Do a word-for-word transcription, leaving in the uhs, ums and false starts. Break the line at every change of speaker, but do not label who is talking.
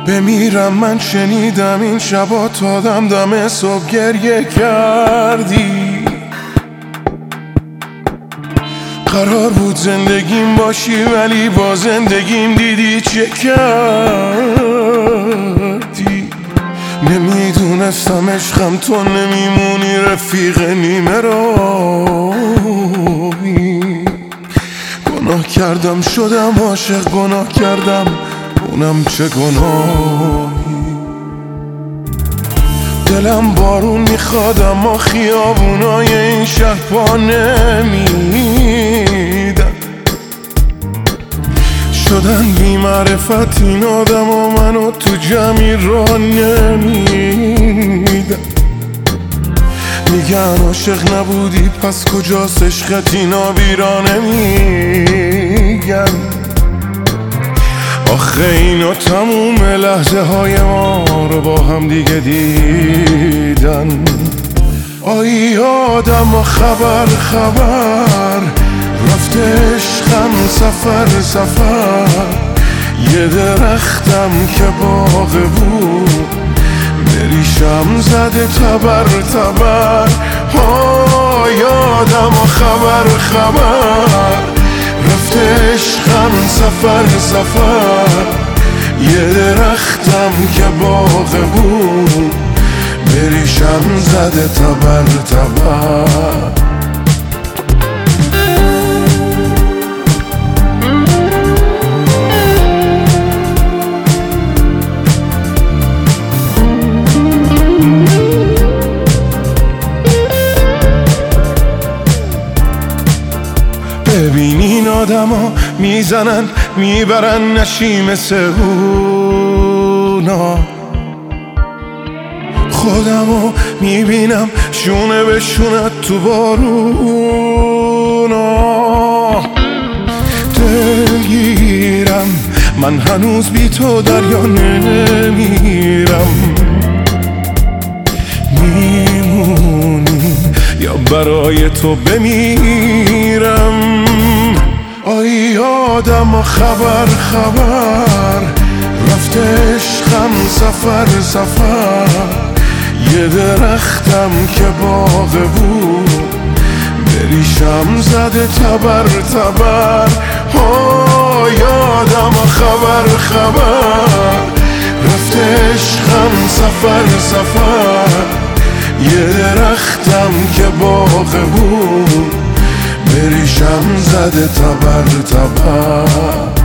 بمیرم من شنیدم این شبا تا دم دم صبح گریه کردی. قرار بود زندگیم باشی ولی با زندگیم دیدی چه کردی. نمیدونستم عشقم تو نمیمونی رفیق نیمه راهی. گناه کردم شدم عاشق، گناه کردم اونم چه گناهی. دلم بارون میخواد اما خیابونای این شهر پا نمیدن. شدن بی معرفت این آدم و منو تو جمعی را نمیدن. میگن عاشق نبودی پس کجاست عشقت، اینا بیرا نمیگن. آخه اینا تموم لحظه های ما رو با هم دیگه دیدن. آی آدم و خبر خبر رفته عشقم سفر سفر. یه درختم که باغ بود بریشم زده تبر تبر. آی آدم و خبر خبر رفته عشقم سفر سفر. یه درختم که باغ بود بریشم زده تبر تبر. ببین این آدم ها میزنن میبرن نشی مثل اونا. خودمو میبینم شونه به شونت تو بارونا. دلگیرم من هنوز بی تو دریا نمیرم. میمونی یا برای تو بمیرم. آی آدم و خبر خبر رفته عشقم سفر سفر. یه درختم که باغ بود بریشم زده تبر تبر. آی آدم و خبر خبر رفته عشقم سفر سفر. یه درختم که باغ بود بریشم زده تبر تبر.